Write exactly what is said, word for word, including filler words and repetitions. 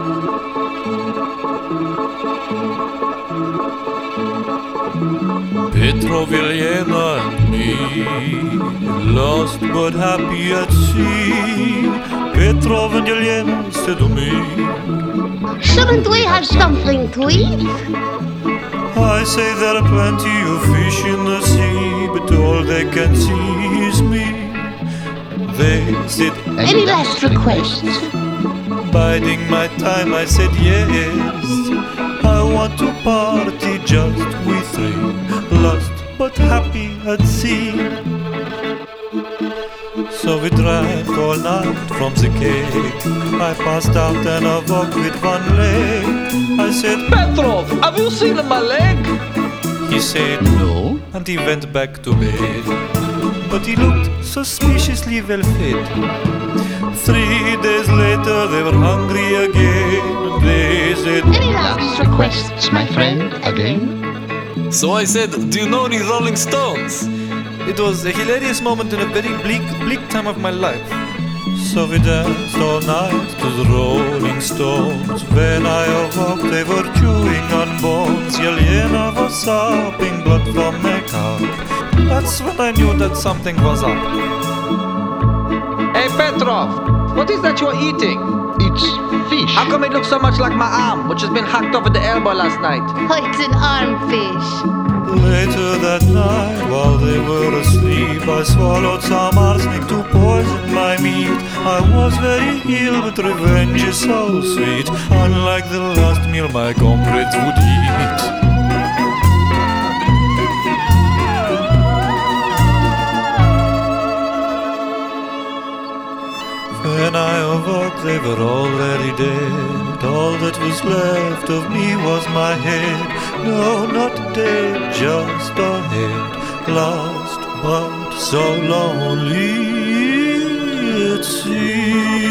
Petrov, Elena and me, lost but happy at sea. Petrov and Elena said to me, shouldn't we have something to eat? I say there are plenty of fish in the sea, but all they can see is me. They said, any last requests? Biding my time, I said yes. I want to party just we three, lost but happy at sea. So we drank all night from the cake. I passed out and I walked with one leg. I said, Petrov, have you seen my leg? He said, no, and he went back to bed. But he looked suspiciously well fed. Three days later they were hungry again. They said, any last requests, my friend, again? So I said, do you know any Rolling Stones? It was a hilarious moment in a very bleak, bleak time of my life. So we danced all night to the Rolling Stones. When I awoke they were chewing on bones. Yelena was sopping blood from her cup. That's when I knew that something was up. Hey Petrov, what is that you're eating? It's fish. How come it looks so much like my arm, which has been hacked over the elbow last night? Oh, it's an armfish. Later that night, while they were asleep, I swallowed some arsenic to poison my meat. I was very ill, but revenge is so sweet, unlike the last meal my comrades would eat. When I awoke, they were already dead. All that was left of me was my head. No, not dead, just a head. Lost, but so lonely at sea.